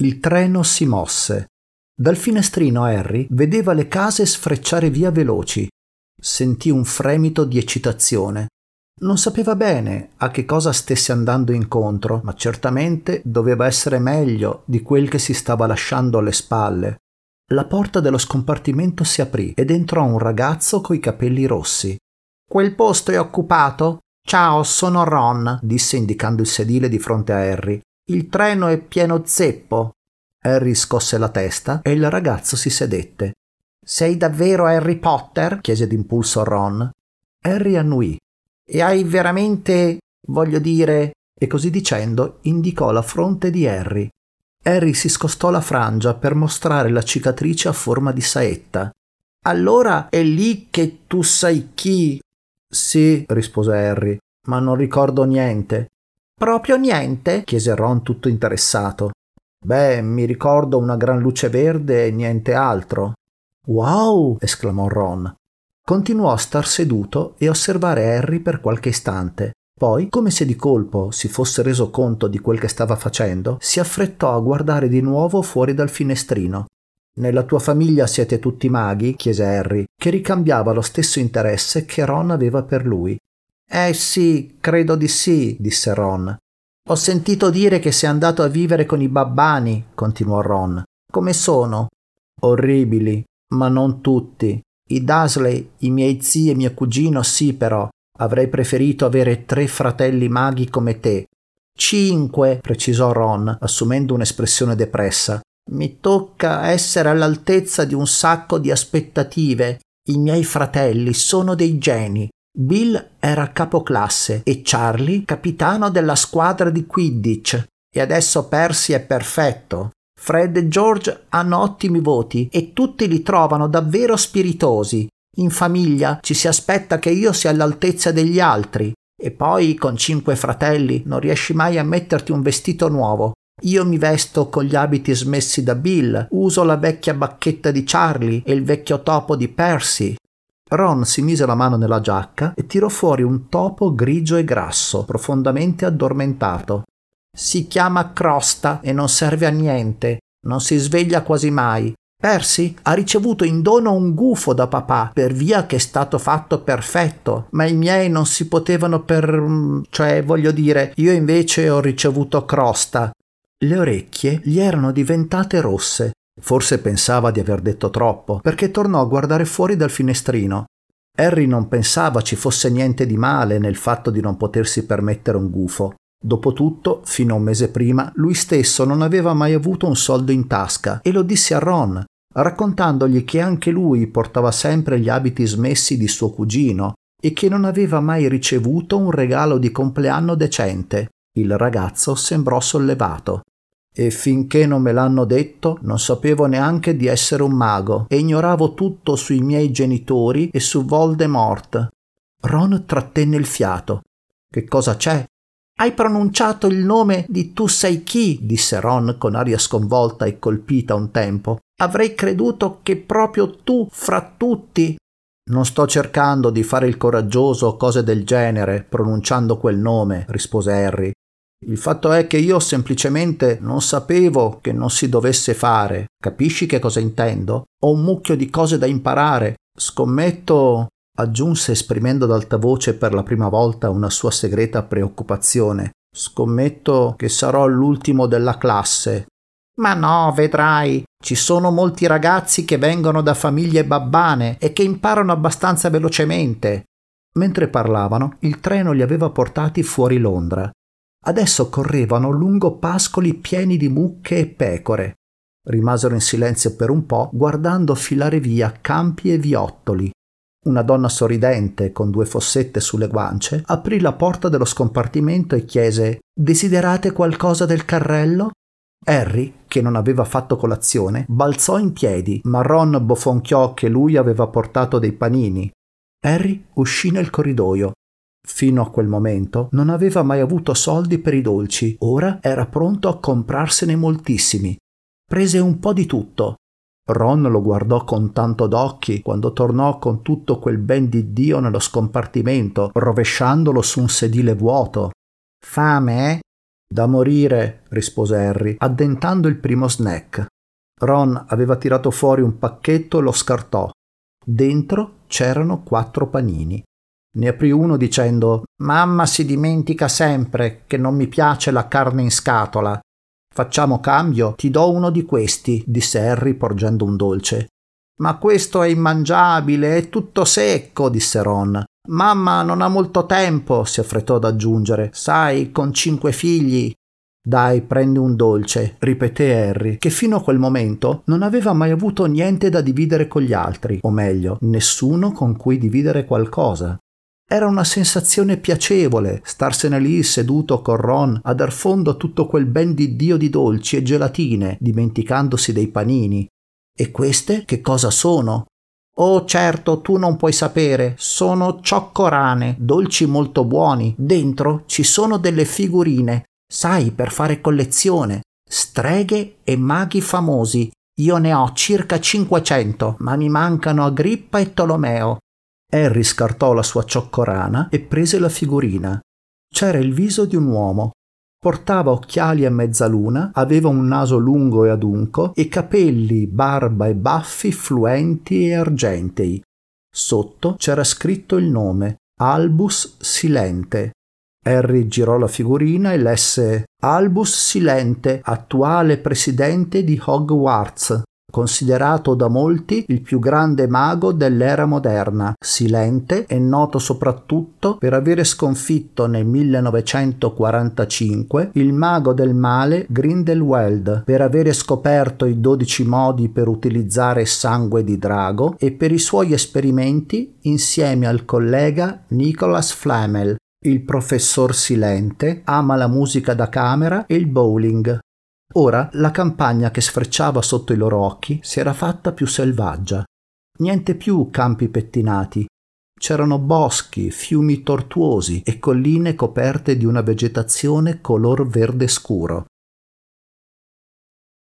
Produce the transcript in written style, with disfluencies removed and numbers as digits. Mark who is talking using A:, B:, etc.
A: Il treno si mosse. Dal finestrino Harry vedeva le case sfrecciare via veloci. Sentì un fremito di eccitazione. Non sapeva bene a che cosa stesse andando incontro, ma certamente doveva essere meglio di quel che si stava lasciando alle spalle. La porta dello scompartimento si aprì ed entrò un ragazzo coi capelli rossi. «Quel posto è occupato?» «Ciao, sono Ron», disse indicando il sedile di fronte a Harry. «Il treno è pieno zeppo». Harry scosse la testa e il ragazzo si sedette. «Sei davvero Harry Potter?» chiese d'impulso Ron. Harry annuì. «E hai veramente, voglio dire...» E così dicendo indicò la fronte di Harry. Harry si scostò la frangia per mostrare la cicatrice a forma di saetta. «Allora è lì che tu sai chi?» «Sì», rispose Harry, «ma non ricordo niente». «Proprio niente?» chiese Ron tutto interessato. «Beh, mi ricordo una gran luce verde e niente altro». «Wow!» esclamò Ron. Continuò a star seduto e osservare Harry per qualche istante. Poi, come se di colpo si fosse reso conto di quel che stava facendo, si affrettò a guardare di nuovo fuori dal finestrino. «Nella tua famiglia siete tutti maghi?» chiese Harry, che ricambiava lo stesso interesse che Ron aveva per lui. Sì, credo di sì», disse Ron. «Ho sentito dire che sei andato a vivere con i babbani», continuò Ron. «Come sono?» «Orribili, ma non tutti. I Dursley, i miei zii e mio cugino sì, però. Avrei preferito avere 3 fratelli maghi come te». «5», precisò Ron, assumendo un'espressione depressa. «Mi tocca essere all'altezza di un sacco di aspettative. I miei fratelli sono dei geni. Bill era capoclasse e Charlie capitano della squadra di Quidditch. E adesso Percy è perfetto. Fred e George hanno ottimi voti e tutti li trovano davvero spiritosi. In famiglia ci si aspetta che io sia all'altezza degli altri. E poi con 5 fratelli non riesci mai a metterti un vestito nuovo. Io mi vesto con gli abiti smessi da Bill, uso la vecchia bacchetta di Charlie e il vecchio topo di Percy». Ron si mise la mano nella giacca e tirò fuori un topo grigio e grasso, profondamente addormentato. «Si chiama Crosta e non serve a niente. Non si sveglia quasi mai. Percy ha ricevuto in dono un gufo da papà, per via che è stato fatto perfetto, ma i miei non si potevano voglio dire, io invece ho ricevuto Crosta». Le orecchie gli erano diventate rosse. Forse pensava di aver detto troppo, perché tornò a guardare fuori dal finestrino. Harry non pensava ci fosse niente di male nel fatto di non potersi permettere un gufo. Dopotutto, fino a un mese prima, lui stesso non aveva mai avuto un soldo in tasca e lo disse a Ron, raccontandogli che anche lui portava sempre gli abiti smessi di suo cugino e che non aveva mai ricevuto un regalo di compleanno decente. Il ragazzo sembrò sollevato. «E finché non me l'hanno detto, non sapevo neanche di essere un mago e ignoravo tutto sui miei genitori e su Voldemort». Ron trattenne il fiato. «Che cosa c'è?» «Hai pronunciato il nome di tu sai chi», disse Ron con aria sconvolta e colpita a un tempo. «Avrei creduto che proprio tu, fra tutti...» «Non sto cercando di fare il coraggioso o cose del genere, pronunciando quel nome», rispose Harry. «Il fatto è che io semplicemente non sapevo che non si dovesse fare. Capisci che cosa intendo? Ho un mucchio di cose da imparare. Scommetto», aggiunse esprimendo ad alta voce per la prima volta una sua segreta preoccupazione, «scommetto che sarò l'ultimo della classe». «Ma no, vedrai. Ci sono molti ragazzi che vengono da famiglie babbane e che imparano abbastanza velocemente». Mentre parlavano, il treno li aveva portati fuori Londra. Adesso correvano lungo pascoli pieni di mucche e pecore. Rimasero in silenzio per un po', guardando filare via campi e viottoli. Una donna sorridente, con 2 fossette sulle guance, aprì la porta dello scompartimento e chiese: «Desiderate qualcosa del carrello?» Harry, che non aveva fatto colazione, balzò in piedi, ma Ron bofonchiò che lui aveva portato dei panini. Harry uscì nel corridoio. Fino a quel momento non aveva mai avuto soldi per i dolci, ora era pronto a comprarsene moltissimi. Prese un po' di tutto. Ron lo guardò con tanto d'occhi quando tornò con tutto quel ben di Dio nello scompartimento, rovesciandolo su un sedile vuoto. «Fame, eh?» Da morire, rispose Harry, addentando il primo snack. Ron aveva tirato fuori un pacchetto e lo scartò. Dentro c'erano 4 panini. Ne aprì uno dicendo: «Mamma si dimentica sempre che non mi piace la carne in scatola». «Facciamo cambio, ti do uno di questi», disse Harry porgendo un dolce. «Ma questo è immangiabile, è tutto secco», disse Ron. «Mamma non ha molto tempo», si affrettò ad aggiungere. «Sai, con 5 figli». «Dai, prendi un dolce», ripeté Harry, che fino a quel momento non aveva mai avuto niente da dividere con gli altri, o meglio, nessuno con cui dividere qualcosa. Era una sensazione piacevole starsene lì seduto con Ron a dar fondo a tutto quel ben di Dio di dolci e gelatine, dimenticandosi dei panini. «E queste che cosa sono?» «Oh, certo, tu non puoi sapere. Sono cioccorane, dolci molto buoni. Dentro ci sono delle figurine, sai, per fare collezione. Streghe e maghi famosi. Io ne ho circa 500, ma mi mancano Agrippa e Tolomeo». Harry scartò la sua cioccorana e prese la figurina. C'era il viso di un uomo. Portava occhiali a mezzaluna, aveva un naso lungo e adunco e capelli, barba e baffi fluenti e argentei. Sotto c'era scritto il nome, Albus Silente. Harry girò la figurina e lesse: «Albus Silente, attuale presidente di Hogwarts, considerato da molti il più grande mago dell'era moderna. Silente è noto soprattutto per avere sconfitto nel 1945 il mago del male Grindelwald, per avere scoperto i 12 modi per utilizzare sangue di drago e per i suoi esperimenti insieme al collega Nicholas Flamel. Il professor Silente ama la musica da camera e il bowling». Ora la campagna che sfrecciava sotto i loro occhi si era fatta più selvaggia. Niente più campi pettinati. C'erano boschi, fiumi tortuosi e colline coperte di una vegetazione color verde scuro.